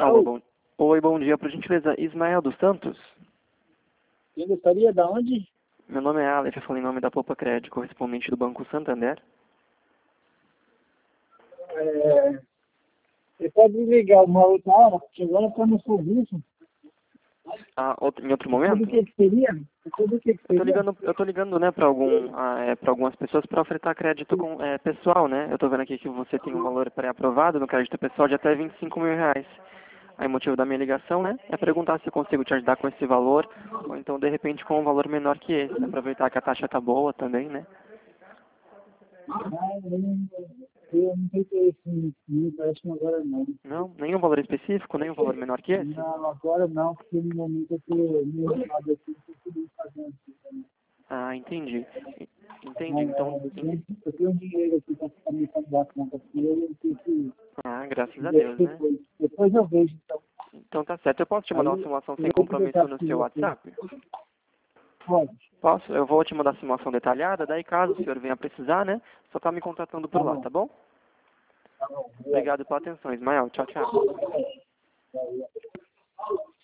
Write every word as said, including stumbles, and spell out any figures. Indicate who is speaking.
Speaker 1: Alô, bom... Oi, bom dia, por gentileza, Ismael dos Santos?
Speaker 2: Eu gostaria de onde?
Speaker 1: Meu nome é Aleph, eu falo em nome da Poupa Crédito, correspondente do Banco Santander.
Speaker 2: É, você pode me ligar uma outra hora, porque agora eu estou no serviço.
Speaker 1: Ah, outro- em outro
Speaker 2: Tudo
Speaker 1: momento?
Speaker 2: o que que seria? Tudo o que que
Speaker 1: Eu tô
Speaker 2: seria?
Speaker 1: ligando, eu tô ligando, né, para algum, ah, é, para algumas pessoas para ofertar crédito com, é, pessoal, né? Eu tô vendo aqui que você tem um valor pré-aprovado no crédito pessoal de até vinte e cinco mil reais. Aí o motivo da minha ligação, né, é perguntar se eu consigo te ajudar com esse valor, ou então de repente com um valor menor que esse. Aproveitar que a taxa tá boa também, né?
Speaker 2: Ah, eu não eu não tenho interesse nisso, parece que agora não.
Speaker 1: Não, nenhum valor específico, nenhum valor menor que esse?
Speaker 2: Não, agora não, porque no momento eu estou meio errado aqui, não consegui fazer assim também.
Speaker 1: Ah, entendi. Entendi.
Speaker 2: Mas
Speaker 1: Então,
Speaker 2: é, eu,
Speaker 1: en-
Speaker 2: tenho, eu tenho um dinheiro aqui para me pagar a conta aqui, eu tenho que
Speaker 1: ah, graças a
Speaker 2: ver
Speaker 1: Deus, né?
Speaker 2: depois. Depois eu vejo, então.
Speaker 1: Então tá certo. Eu posso te mandar uma
Speaker 2: Aí
Speaker 1: simulação
Speaker 2: eu
Speaker 1: sem
Speaker 2: vou deixar
Speaker 1: compromisso no
Speaker 2: para
Speaker 1: seu
Speaker 2: você.
Speaker 1: WhatsApp?
Speaker 2: Pode,
Speaker 1: Posso? Eu vou te mandar a simulação detalhada, daí caso o senhor venha precisar, né? Só tá me contatando por
Speaker 2: tá
Speaker 1: lá,
Speaker 2: bom,
Speaker 1: tá bom?
Speaker 2: tá bom.
Speaker 1: Obrigado pela atenção, Ismael. Tchau, tchau.